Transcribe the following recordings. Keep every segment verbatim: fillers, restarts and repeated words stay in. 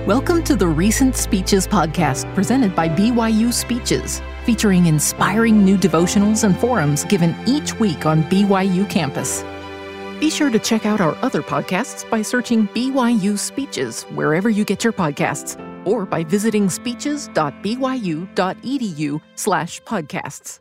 Welcome to the Recent Speeches podcast presented by B Y U Speeches, featuring inspiring new devotionals and forums given each week on B Y U campus. Be sure to check out our other podcasts by searching B Y U Speeches wherever you get your podcasts, or by visiting speeches.byu.edu slash podcasts.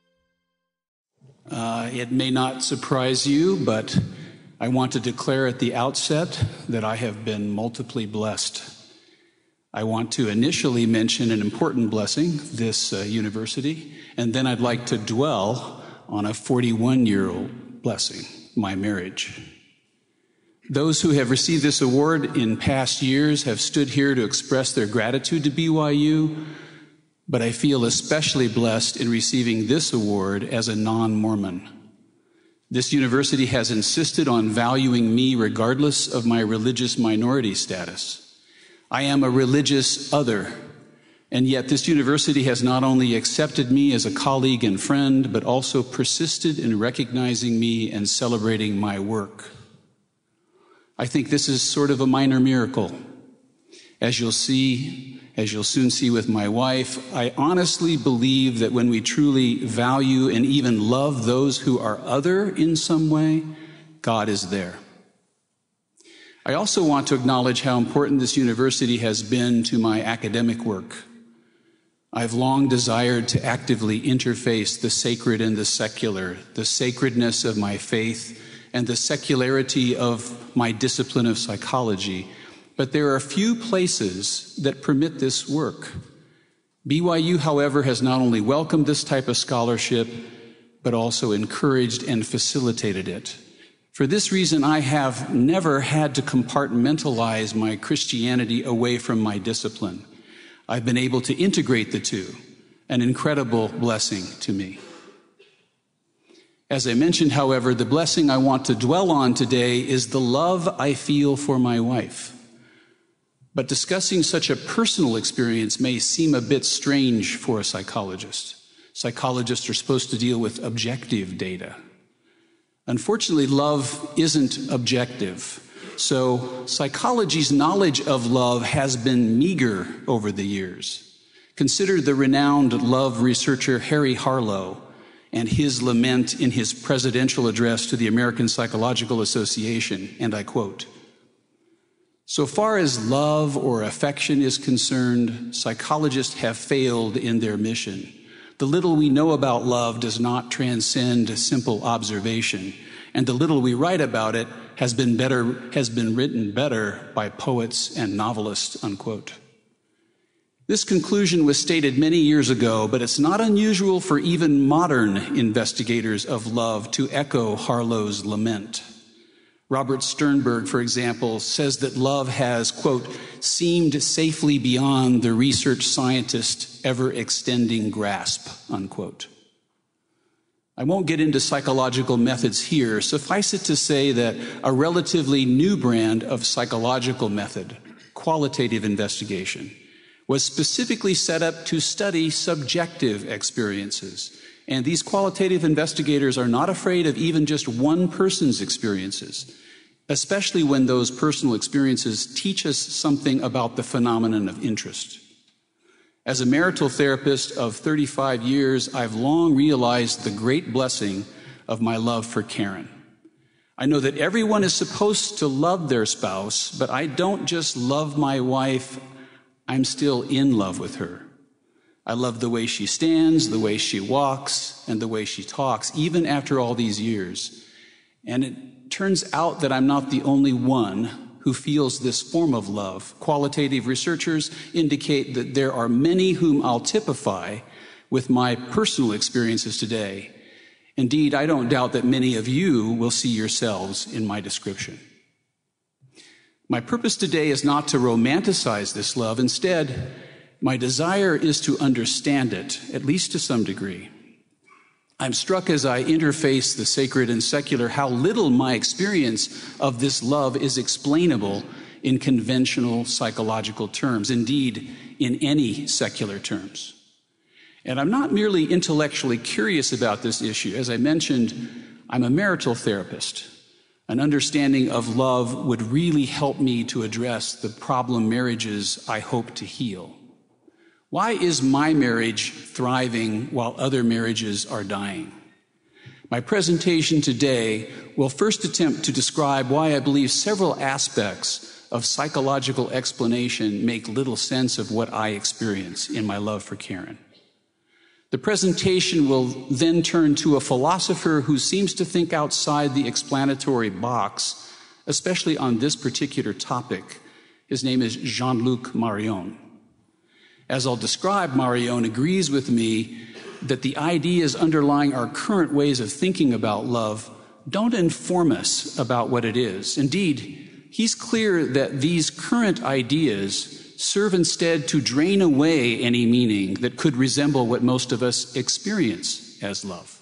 Uh, it may not surprise you, but I want to declare at the outset that I have been multiply blessed. I want to initially mention an important blessing, this uh, university, and then I'd like to dwell on a forty-one-year-old blessing, my marriage. Those who have received this award in past years have stood here to express their gratitude to B Y U, but I feel especially blessed in receiving this award as a non-Mormon. This university has insisted on valuing me regardless of my religious minority status. I am a religious other, and yet this university has not only accepted me as a colleague and friend, but also persisted in recognizing me and celebrating my work. I think this is sort of a minor miracle. As you'll see, as you'll soon see with my wife, I honestly believe that when we truly value and even love those who are other in some way, God is there. I also want to acknowledge how important this university has been to my academic work. I've long desired to actively interface the sacred and the secular, the sacredness of my faith and the secularity of my discipline of psychology. But there are few places that permit this work. B Y U, however, has not only welcomed this type of scholarship, but also encouraged and facilitated it. For this reason, I have never had to compartmentalize my Christianity away from my discipline. I've been able to integrate the two, an incredible blessing to me. As I mentioned, however, the blessing I want to dwell on today is the love I feel for my wife. But discussing such a personal experience may seem a bit strange for a psychologist. Psychologists are supposed to deal with objective data. Unfortunately, love isn't objective. So psychology's knowledge of love has been meager over the years. Consider the renowned love researcher Harry Harlow and his lament in his presidential address to the American Psychological Association, and I quote, "So far as love or affection is concerned, psychologists have failed in their mission. The little we know about love does not transcend simple observation, and the little we write about it has been better, has been written better by poets and novelists," unquote. This conclusion was stated many years ago, but it's not unusual for even modern investigators of love to echo Harlow's lament. Robert Sternberg, for example, says that love has, quote, "seemed safely beyond the research scientist's ever-extending grasp," unquote. I won't get into psychological methods here. Suffice it to say that a relatively new brand of psychological method, qualitative investigation, was specifically set up to study subjective experiences. And these qualitative investigators are not afraid of even just one person's experiences, especially when those personal experiences teach us something about the phenomenon of interest. As a marital therapist of thirty-five years, I've long realized the great blessing of my love for Karen. I know that everyone is supposed to love their spouse, but I don't just love my wife, I'm still in love with her. I love the way she stands, the way she walks, and the way she talks, even after all these years. And it turns out that I'm not the only one who feels this form of love. Qualitative researchers indicate that there are many whom I'll typify with my personal experiences today. Indeed, I don't doubt that many of you will see yourselves in my description. My purpose today is not to romanticize this love. Instead, my desire is to understand it, at least to some degree. I'm struck as I interface the sacred and secular how little my experience of this love is explainable in conventional psychological terms, indeed, in any secular terms. And I'm not merely intellectually curious about this issue. As I mentioned, I'm a marital therapist. An understanding of love would really help me to address the problem marriages I hope to heal. Why is my marriage thriving while other marriages are dying? My presentation today will first attempt to describe why I believe several aspects of psychological explanation make little sense of what I experience in my love for Karen. The presentation will then turn to a philosopher who seems to think outside the explanatory box, especially on this particular topic. His name is Jean-Luc Marion. As I'll describe, Marion agrees with me that the ideas underlying our current ways of thinking about love don't inform us about what it is. Indeed, he's clear that these current ideas serve instead to drain away any meaning that could resemble what most of us experience as love.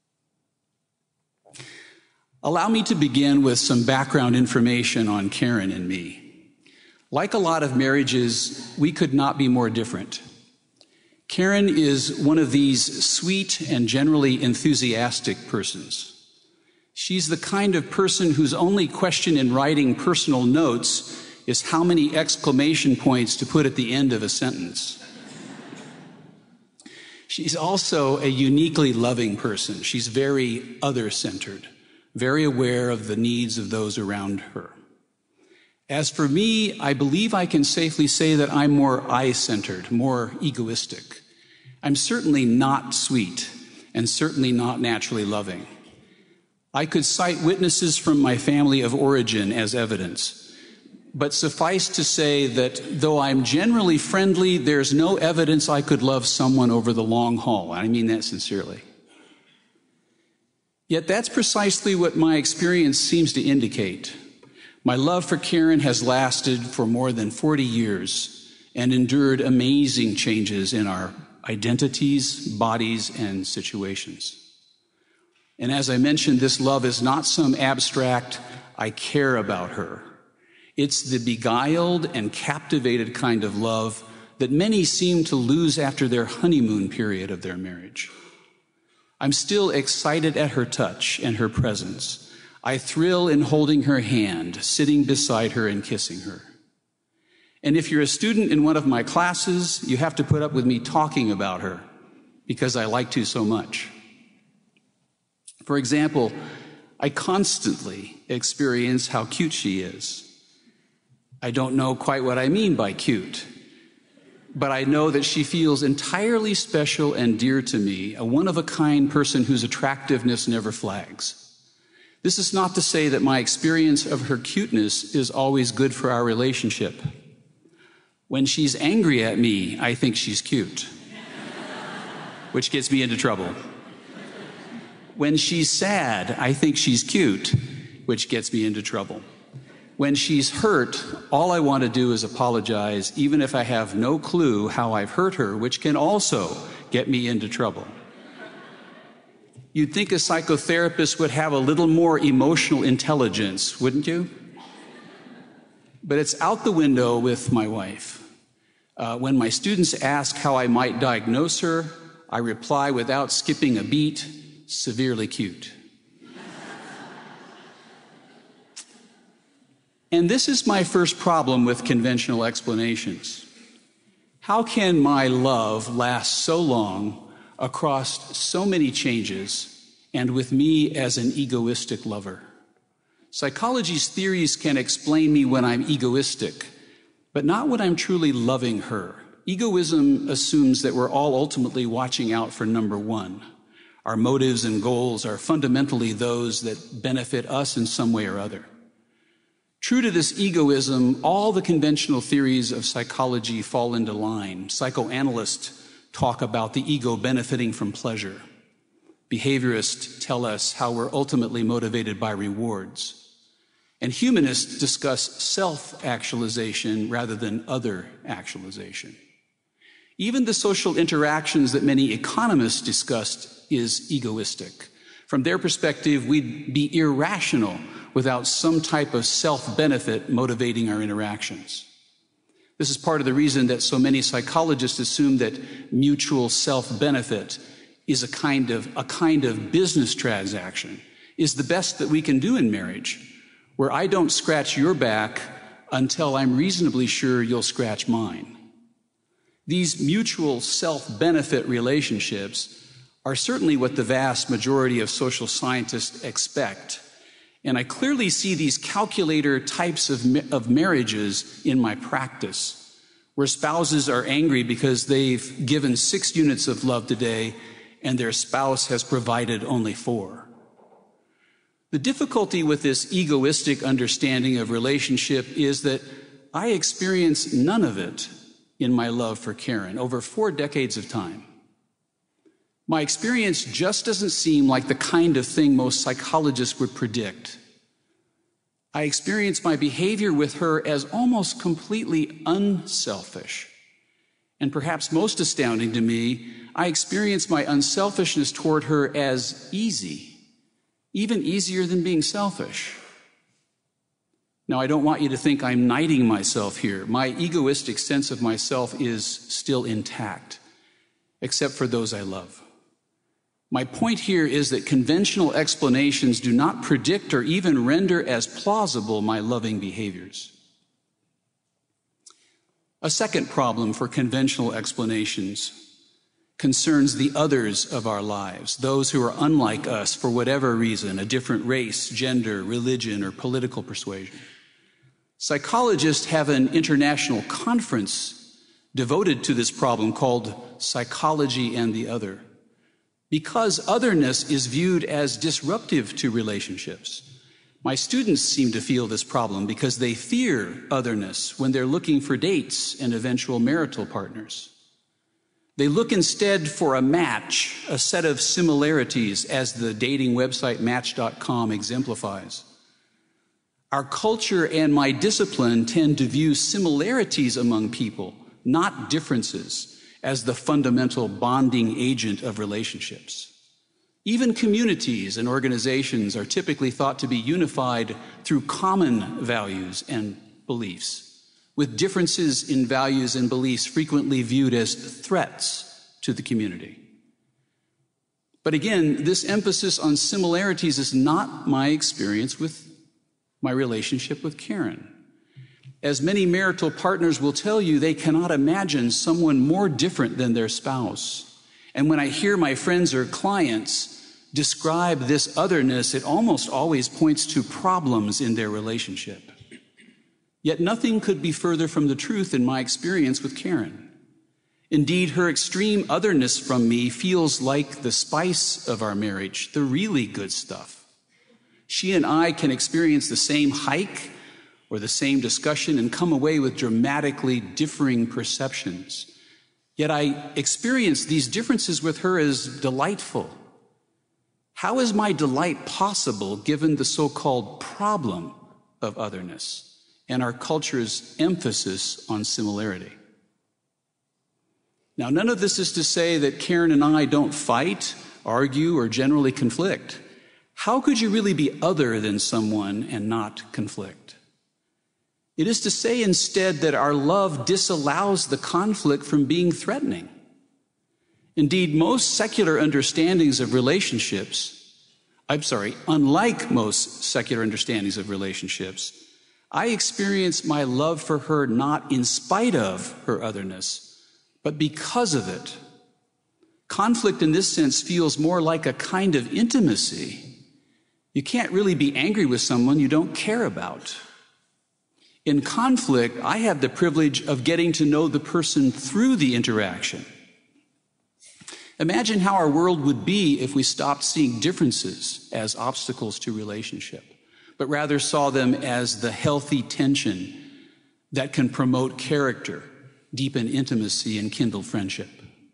Allow me to begin with some background information on Karen and me. Like a lot of marriages, we could not be more different. Karen is one of these sweet and generally enthusiastic persons. She's the kind of person whose only question in writing personal notes is how many exclamation points to put at the end of a sentence. She's also a uniquely loving person. She's very other-centered, very aware of the needs of those around her. As for me, I believe I can safely say that I'm more I-centered, more egoistic. I'm certainly not sweet and certainly not naturally loving. I could cite witnesses from my family of origin as evidence. But suffice to say that though I'm generally friendly, there's no evidence I could love someone over the long haul. I mean that sincerely. Yet that's precisely what my experience seems to indicate. My love for Karen has lasted for more than forty years and endured amazing changes in our identities, bodies, and situations. And as I mentioned, this love is not some abstract, I care about her. It's the beguiled and captivated kind of love that many seem to lose after their honeymoon period of their marriage. I'm still excited at her touch and her presence. I thrill in holding her hand, sitting beside her and kissing her. And if you're a student in one of my classes, you have to put up with me talking about her because I like to so much. For example, I constantly experience how cute she is. I don't know quite what I mean by cute, but I know that she feels entirely special and dear to me, a one-of-a-kind person whose attractiveness never flags. This is not to say that my experience of her cuteness is always good for our relationship. When she's angry at me, I think she's cute, which gets me into trouble. When she's sad, I think she's cute, which gets me into trouble. When she's hurt, all I want to do is apologize, even if I have no clue how I've hurt her, which can also get me into trouble. You'd think a psychotherapist would have a little more emotional intelligence, wouldn't you? But it's out the window with my wife. Uh, when my students ask how I might diagnose her, I reply without skipping a beat, severely cute. And this is my first problem with conventional explanations. How can my love last so long across so many changes and with me as an egoistic lover? Psychology's theories can explain me when I'm egoistic, but not when I'm truly loving her. Egoism assumes that we're all ultimately watching out for number one. Our motives and goals are fundamentally those that benefit us in some way or other. True to this egoism, all the conventional theories of psychology fall into line. Psychoanalysts talk about the ego benefiting from pleasure. Behaviorists tell us how we're ultimately motivated by rewards. And humanists discuss self-actualization rather than other-actualization. Even the social interactions that many economists discussed is egoistic. From their perspective, we'd be irrational without some type of self-benefit motivating our interactions. This is part of the reason that so many psychologists assume that mutual self-benefit is a kind of, a kind of business transaction, is the best that we can do in marriage, where I don't scratch your back until I'm reasonably sure you'll scratch mine. These mutual self-benefit relationships are certainly what the vast majority of social scientists expect. And I clearly see these calculator types of, ma- of marriages in my practice, where spouses are angry because they've given six units of love today and their spouse has provided only four. The difficulty with this egoistic understanding of relationship is that I experience none of it in my love for Karen over four decades of time. My experience just doesn't seem like the kind of thing most psychologists would predict. I experience my behavior with her as almost completely unselfish. And perhaps most astounding to me, I experience my unselfishness toward her as easy, even easier than being selfish. Now, I don't want you to think I'm knighting myself here. My egoistic sense of myself is still intact, except for those I love. My point here is that conventional explanations do not predict or even render as plausible my loving behaviors. A second problem for conventional explanations concerns the others of our lives, those who are unlike us for whatever reason, a different race, gender, religion, or political persuasion. Psychologists have an international conference devoted to this problem called Psychology and the Other, because otherness is viewed as disruptive to relationships. My students seem to feel this problem because they fear otherness when they're looking for dates and eventual marital partners. They look instead for a match, a set of similarities, as the dating website Match dot com exemplifies. Our culture and my discipline tend to view similarities among people, not differences, as the fundamental bonding agent of relationships. Even communities and organizations are typically thought to be unified through common values and beliefs, with differences in values and beliefs frequently viewed as threats to the community. But again, this emphasis on similarities is not my experience with my relationship with Karen. As many marital partners will tell you, they cannot imagine someone more different than their spouse. And when I hear my friends or clients describe this otherness, it almost always points to problems in their relationship. Yet nothing could be further from the truth in my experience with Karen. Indeed, her extreme otherness from me feels like the spice of our marriage, the really good stuff. She and I can experience the same hike or the same discussion and come away with dramatically differing perceptions. Yet I experience these differences with her as delightful. How is my delight possible given the so-called problem of otherness and our culture's emphasis on similarity? Now, none of this is to say that Karen and I don't fight, argue, or generally conflict. How could you really be other than someone and not conflict? It is to say instead that our love disallows the conflict from being threatening. Indeed, most secular understandings of relationships, I'm sorry, unlike most secular understandings of relationships, I experience my love for her not in spite of her otherness, but because of it. Conflict in this sense feels more like a kind of intimacy. You can't really be angry with someone you don't care about. In conflict, I have the privilege of getting to know the person through the interaction. Imagine how our world would be if we stopped seeing differences as obstacles to relationship, but rather saw them as the healthy tension that can promote character, deepen intimacy, and kindle friendship.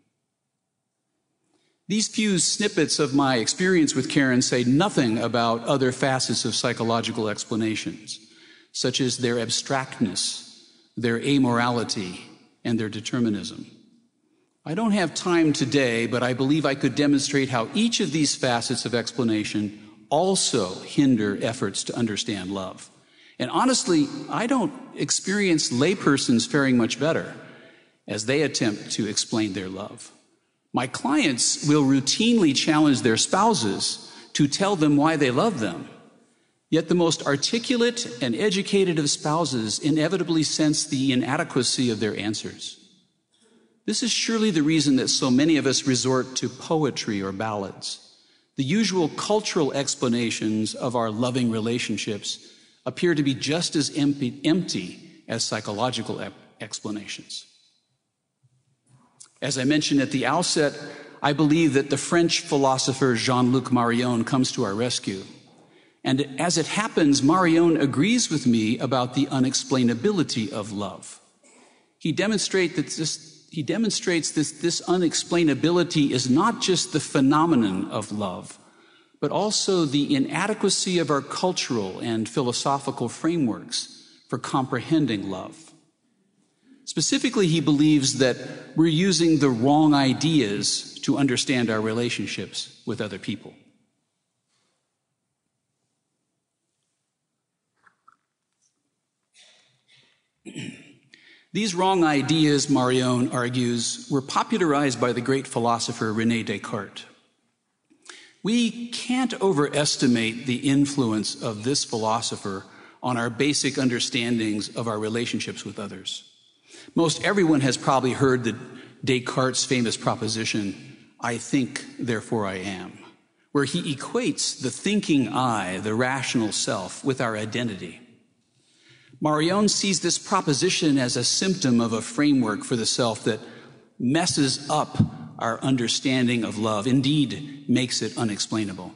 These few snippets of my experience with Karen say nothing about other facets of psychological explanations, such as their abstractness, their amorality, and their determinism. I don't have time today, but I believe I could demonstrate how each of these facets of explanation also hinder efforts to understand love. And honestly, I don't experience laypersons faring much better as they attempt to explain their love. My clients will routinely challenge their spouses to tell them why they love them. Yet the most articulate and educated of spouses inevitably sense the inadequacy of their answers. This is surely the reason that so many of us resort to poetry or ballads. The usual cultural explanations of our loving relationships appear to be just as empty, empty as psychological ep- explanations. As I mentioned at the outset, I believe that the French philosopher Jean-Luc Marion comes to our rescue. And as it happens, Marion agrees with me about the unexplainability of love. He demonstrate that this, he demonstrates that this unexplainability is not just the phenomenon of love, but also the inadequacy of our cultural and philosophical frameworks for comprehending love. Specifically, he believes that we're using the wrong ideas to understand our relationships with other people. These wrong ideas, Marion argues, were popularized by the great philosopher René Descartes. We can't overestimate the influence of this philosopher on our basic understandings of our relationships with others. Most everyone has probably heard that Descartes' famous proposition, "I think, therefore I am," where he equates the thinking I, the rational self, with our identity. Marion sees this proposition as a symptom of a framework for the self that messes up our understanding of love, indeed makes it unexplainable.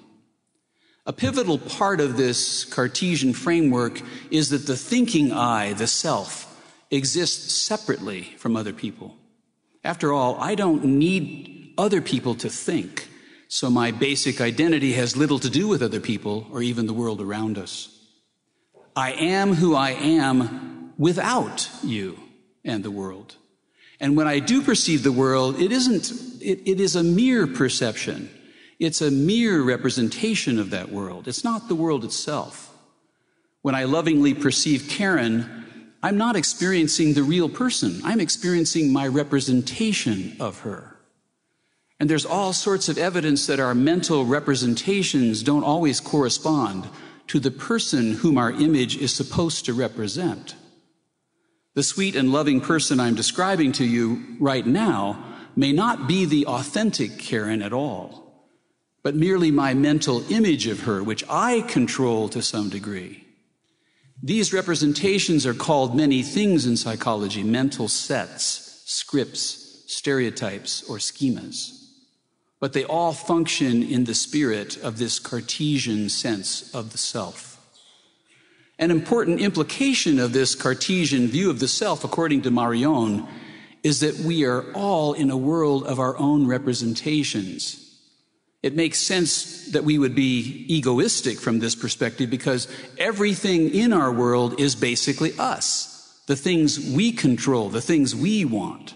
A pivotal part of this Cartesian framework is that the thinking I, the self, exists separately from other people. After all, I don't need other people to think, so my basic identity has little to do with other people or even the world around us. I am who I am without you and the world. And when I do perceive the world, it isn't, it, it is a mere perception. It's a mere representation of that world. It's not the world itself. When I lovingly perceive Karen, I'm not experiencing the real person. I'm experiencing my representation of her. And there's all sorts of evidence that our mental representations don't always correspond to the person whom our image is supposed to represent. The sweet and loving person I'm describing to you right now may not be the authentic Karen at all, but merely my mental image of her, which I control to some degree. These representations are called many things in psychology: mental sets, scripts, stereotypes, or schemas. But they all function in the spirit of this Cartesian sense of the self. An important implication of this Cartesian view of the self, according to Marion, is that we are all in a world of our own representations. It makes sense that we would be egoistic from this perspective because everything in our world is basically us, the things we control, the things we want.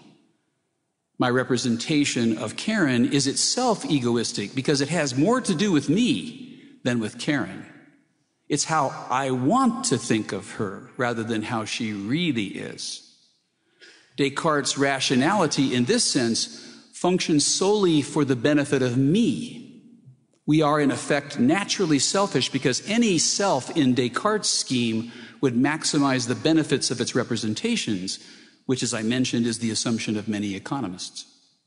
My representation of Karen is itself egoistic because it has more to do with me than with Karen. It's how I want to think of her rather than how she really is. Descartes' rationality in this sense functions solely for the benefit of me. We are in effect naturally selfish because any self in Descartes' scheme would maximize the benefits of its representations, which, as I mentioned, is the assumption of many economists.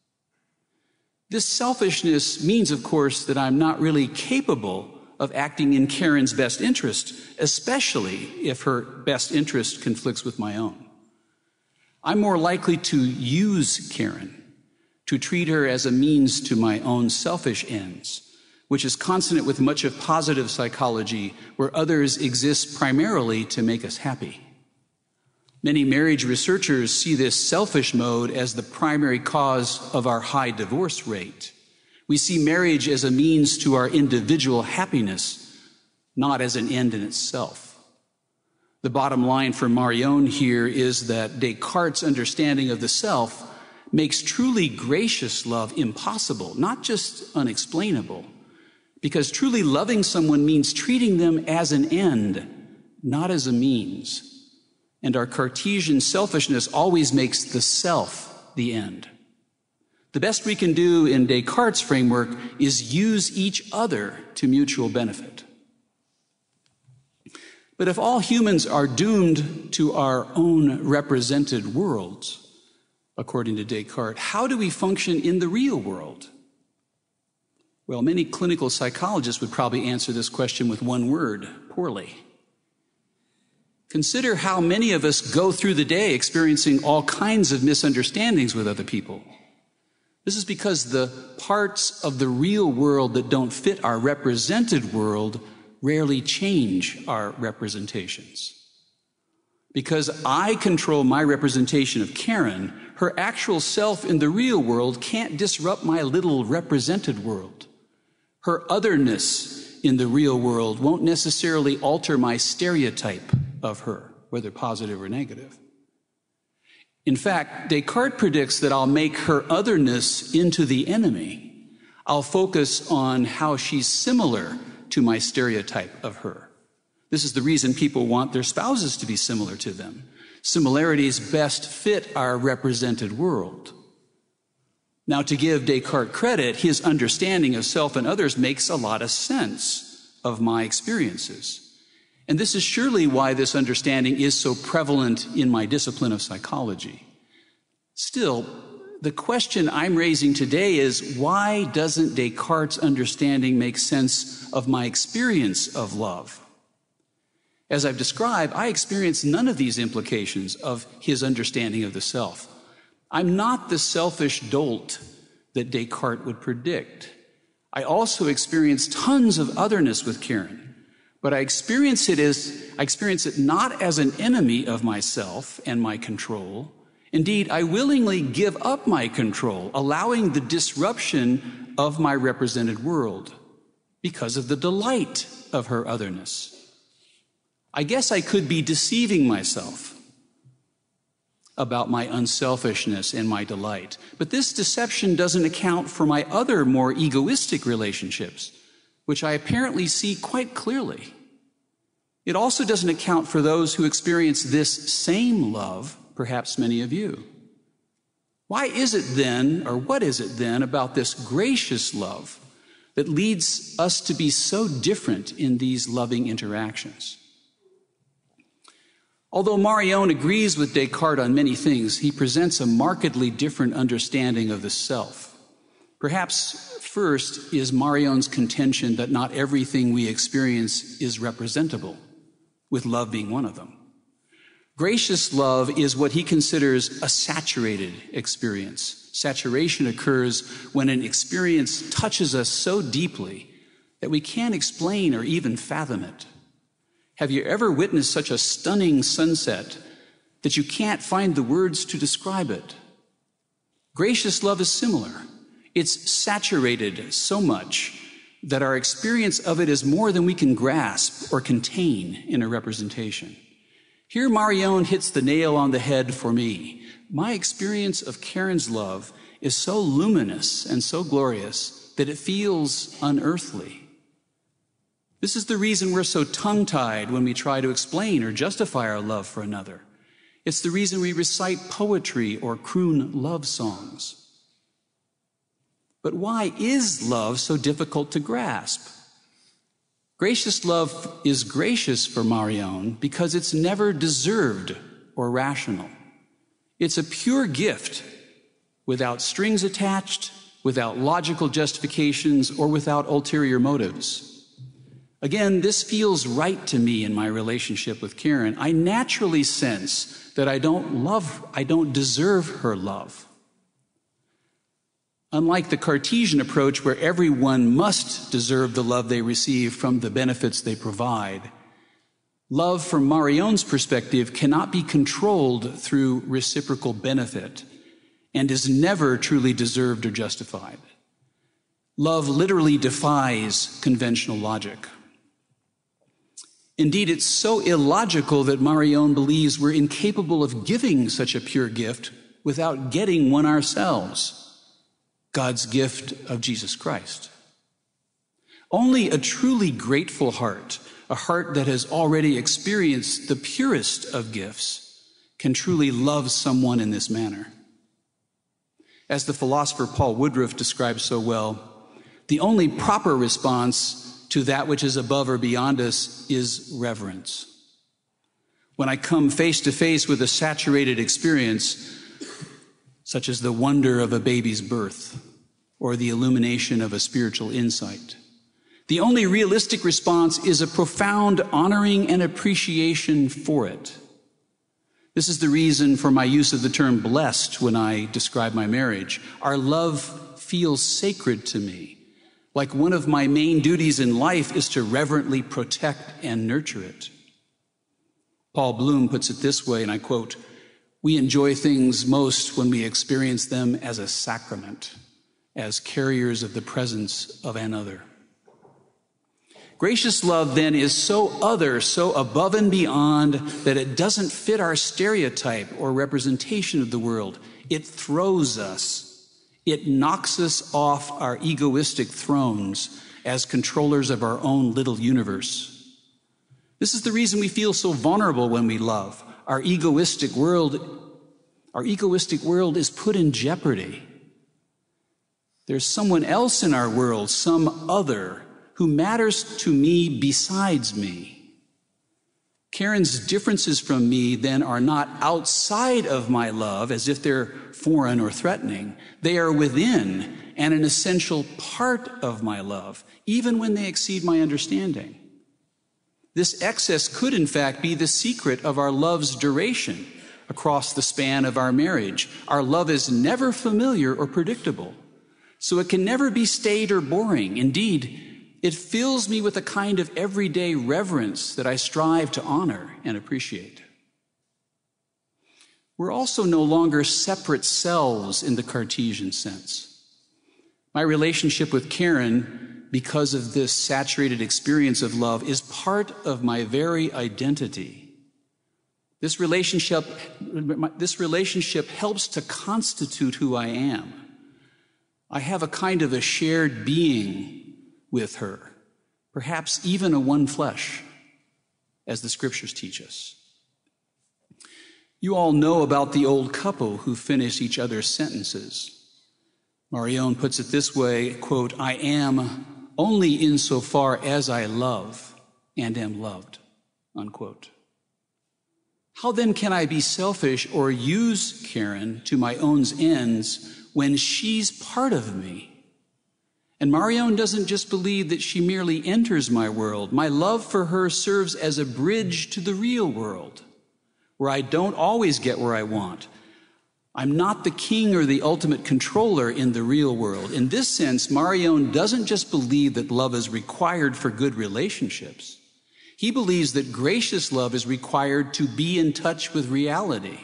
This selfishness means, of course, that I'm not really capable of acting in Karen's best interest, especially if her best interest conflicts with my own. I'm more likely to use Karen, to treat her as a means to my own selfish ends, which is consonant with much of positive psychology, where others exist primarily to make us happy. Many marriage researchers see this selfish mode as the primary cause of our high divorce rate. We see marriage as a means to our individual happiness, not as an end in itself. The bottom line for Marion here is that Descartes' understanding of the self makes truly gracious love impossible, not just unexplainable, because truly loving someone means treating them as an end, not as a means. And our Cartesian selfishness always makes the self the end. The best we can do in Descartes' framework is use each other to mutual benefit. But if all humans are doomed to our own represented worlds, according to Descartes, how do we function in the real world? Well, many clinical psychologists would probably answer this question with one word: poorly. Consider how many of us go through the day experiencing all kinds of misunderstandings with other people. This is because the parts of the real world that don't fit our represented world rarely change our representations. Because I control my representation of Karen, her actual self in the real world can't disrupt my little represented world. Her otherness in the real world won't necessarily alter my stereotype of her, whether positive or negative. In fact, Descartes predicts that I'll make her otherness into the enemy. I'll focus on how she's similar to my stereotype of her. This is the reason people want their spouses to be similar to them. Similarities best fit our represented world. Now, to give Descartes credit, his understanding of self and others makes a lot of sense of my experiences. And this is surely why this understanding is so prevalent in my discipline of psychology. Still, the question I'm raising today is, why doesn't Descartes' understanding make sense of my experience of love? As I've described, I experience none of these implications of his understanding of the self. I'm not the selfish dolt that Descartes would predict. I also experience tons of otherness with Karen, but I experience it as I experience it not as an enemy of myself and my control. Indeed, I willingly give up my control, allowing the disruption of my represented world because of the delight of her otherness. I guess I could be deceiving myself about my unselfishness and my delight, but this deception doesn't account for my other more egoistic relationships, which I apparently see quite clearly. It also doesn't account for those who experience this same love, perhaps many of you. Why is it then, or what is it then, about this gracious love that leads us to be so different in these loving interactions? Although Marion agrees with Descartes on many things, he presents a markedly different understanding of the self. Perhaps first is Marion's contention that not everything we experience is representable, with love being one of them. Gracious love is what he considers a saturated experience. Saturation occurs when an experience touches us so deeply that we can't explain or even fathom it. Have you ever witnessed such a stunning sunset that you can't find the words to describe it? Gracious love is similar. It's saturated so much that our experience of it is more than we can grasp or contain in a representation. Here Marion hits the nail on the head for me. My experience of Karen's love is so luminous and so glorious that it feels unearthly. This is the reason we're so tongue-tied when we try to explain or justify our love for another. It's the reason we recite poetry or croon love songs. But why is love so difficult to grasp? Gracious love is gracious for Marion because it's never deserved or rational. It's a pure gift without strings attached, without logical justifications, or without ulterior motives. Again, this feels right to me in my relationship with Karen. I naturally sense that I don't love, I don't deserve her love. Unlike the Cartesian approach where everyone must deserve the love they receive from the benefits they provide, love from Marion's perspective cannot be controlled through reciprocal benefit and is never truly deserved or justified. Love literally defies conventional logic. Indeed, it's so illogical that Marion believes we're incapable of giving such a pure gift without getting one ourselves, God's gift of Jesus Christ. Only a truly grateful heart, a heart that has already experienced the purest of gifts, can truly love someone in this manner. As the philosopher Paul Woodruff describes so well, the only proper response to that which is above or beyond us is reverence. when I come face to face with a saturated experience, such as the wonder of a baby's birth or the illumination of a spiritual insight. The only realistic response is a profound honoring and appreciation for it. This is the reason for my use of the term blessed when I describe my marriage. Our love feels sacred to me, like one of my main duties in life is to reverently protect and nurture it. Paul Bloom puts it this way, and I quote, "We enjoy things most when we experience them as a sacrament, as carriers of the presence of another." Gracious love, then, is so other, so above and beyond, that it doesn't fit our stereotype or representation of the world. It throws us. It knocks us off our egoistic thrones as controllers of our own little universe. This is the reason we feel so vulnerable when we love. Our egoistic world, our egoistic world is put in jeopardy. There's someone else in our world, some other, who matters to me besides me. Karen's differences from me then are not outside of my love, as if they're foreign or threatening. They are within and an essential part of my love, even when they exceed my understanding. This excess could, in fact, be the secret of our love's duration across the span of our marriage. Our love is never familiar or predictable, so it can never be staid or boring. Indeed, it fills me with a kind of everyday reverence that I strive to honor and appreciate. We're also no longer separate selves in the Cartesian sense. My relationship with Karen, because of this saturated experience of love, is part of my very identity. This relationship, this relationship helps to constitute who I am. I have a kind of a shared being with her, perhaps even a one flesh, as the scriptures teach us. You all know about the old couple who finish each other's sentences. Marion puts it this way, quote, "I am only insofar as I love and am loved," unquote. How then can I be selfish or use Karen to my own ends when she's part of me? And Marion doesn't just believe that she merely enters my world. My love for her serves as a bridge to the real world, where I don't always get where I want. I'm not the king or the ultimate controller in the real world. In this sense, Marion doesn't just believe that love is required for good relationships. He believes that gracious love is required to be in touch with reality.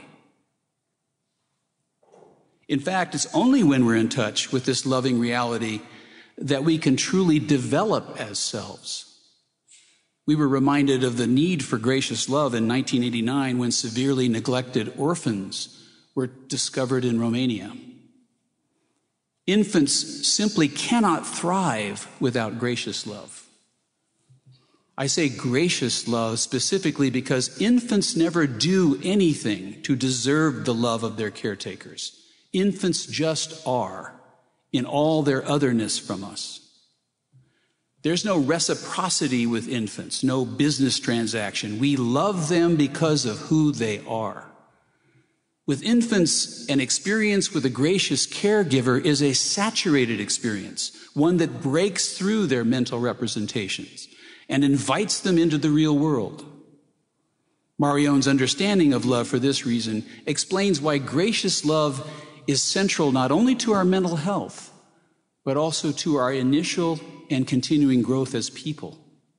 In fact, it's only when we're in touch with this loving reality that we can truly develop as selves. We were reminded of the need for gracious love in nineteen eighty-nine when severely neglected orphans were discovered in Romania. Infants simply cannot thrive without gracious love. I say gracious love specifically because infants never do anything to deserve the love of their caretakers. Infants just are, in all their otherness from us. There's no reciprocity with infants, no business transaction. We love them because of who they are. With infants, an experience with a gracious caregiver is a saturated experience, one that breaks through their mental representations and invites them into the real world. Marion's understanding of love for this reason explains why gracious love is central not only to our mental health, but also to our initial and continuing growth as people.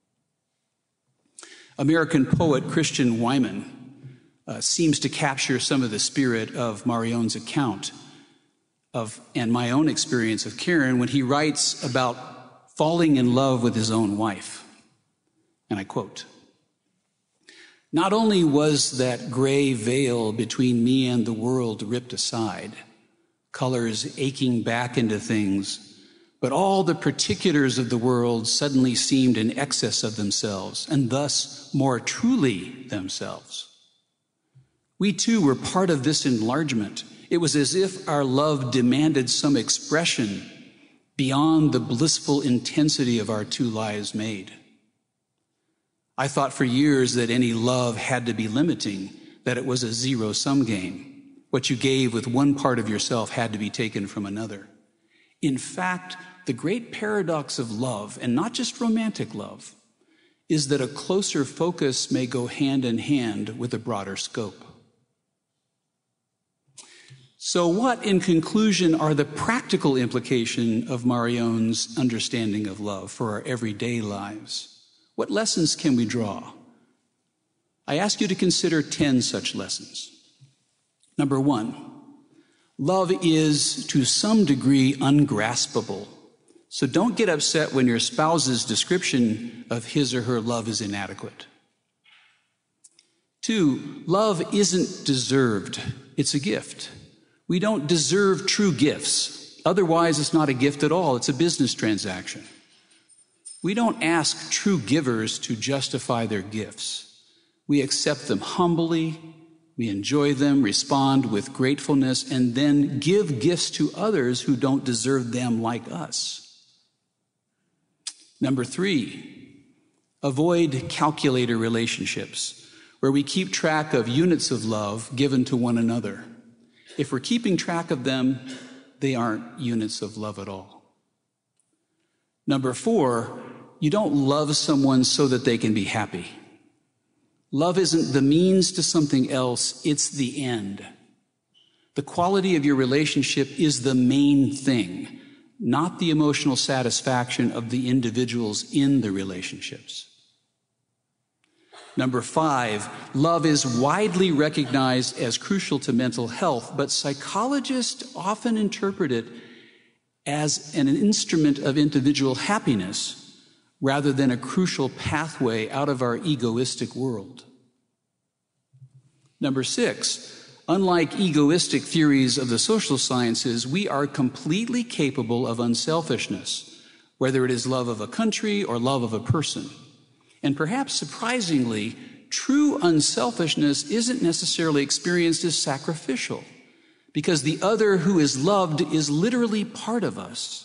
American poet Christian Wyman uh, seems to capture some of the spirit of Marion's account of, and my own experience of Karen when he writes about falling in love with his own wife. And I quote, "Not only was that gray veil between me and the world ripped aside, colors aching back into things, but all the particulars of the world suddenly seemed in excess of themselves, and thus more truly themselves. We too were part of this enlargement. It was as if our love demanded some expression beyond the blissful intensity of our two lives made. I thought for years that any love had to be limiting, that it was a zero-sum game. What you gave with one part of yourself had to be taken from another. In fact, the great paradox of love, and not just romantic love, is that a closer focus may go hand in hand with a broader scope. So what, in conclusion, are the practical implications of Marion's understanding of love for our everyday lives? What lessons can we draw? I ask you to consider ten such lessons. Number one, love is to some degree ungraspable. So don't get upset when your spouse's description of his or her love is inadequate. Two, love isn't deserved. It's a gift. We don't deserve true gifts. Otherwise, it's not a gift at all. It's a business transaction. We don't ask true givers to justify their gifts. We accept them humbly, we enjoy them, respond with gratefulness, and then give gifts to others who don't deserve them like us. Number three, avoid calculator relationships, where we keep track of units of love given to one another. If we're keeping track of them, they aren't units of love at all. Number four, you don't love someone so that they can be happy. Love isn't the means to something else, it's the end. The quality of your relationship is the main thing, not the emotional satisfaction of the individuals in the relationships. Number five, love is widely recognized as crucial to mental health, but psychologists often interpret it as an instrument of individual happiness rather than a crucial pathway out of our egoistic world. Number six, unlike egoistic theories of the social sciences, we are completely capable of unselfishness, whether it is love of a country or love of a person. And perhaps surprisingly, true unselfishness isn't necessarily experienced as sacrificial, because the other who is loved is literally part of us.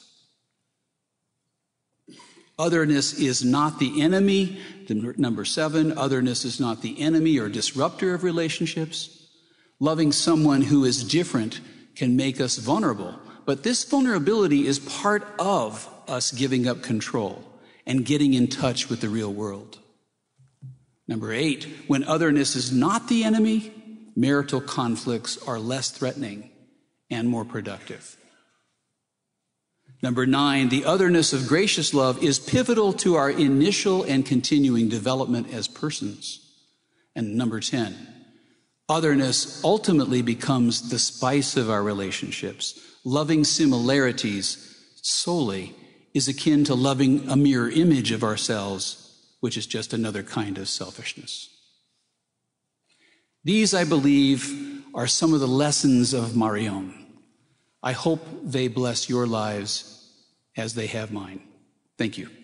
Otherness is not the enemy. Number seven, otherness is not the enemy or disruptor of relationships. Loving someone who is different can make us vulnerable, but this vulnerability is part of us giving up control and getting in touch with the real world. Number eight, when otherness is not the enemy, marital conflicts are less threatening and more productive. Number nine, the otherness of gracious love is pivotal to our initial and continuing development as persons. And number ten, otherness ultimately becomes the spice of our relationships. Loving similarities solely is akin to loving a mirror image of ourselves, which is just another kind of selfishness. These, I believe, are some of the lessons of Marion. I hope they bless your lives as they have mine. Thank you.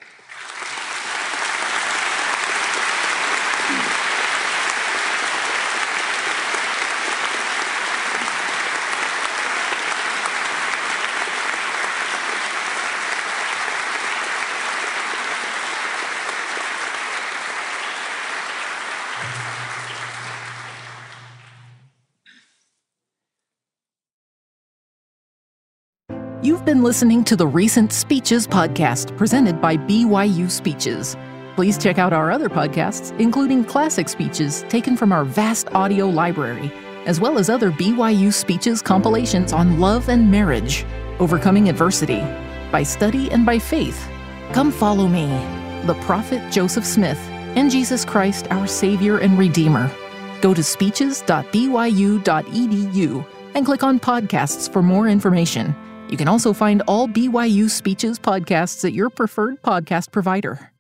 You've been listening to the Recent Speeches podcast presented by B Y U Speeches. Please check out our other podcasts, including classic speeches taken from our vast audio library, as well as other B Y U Speeches compilations on love and marriage, overcoming adversity, by study and by faith. Come follow me, the prophet Joseph Smith, and Jesus Christ, our Savior and Redeemer. Go to speeches dot b y u dot e d u and click on podcasts for more information. You can also find all B Y U Speeches podcasts at your preferred podcast provider.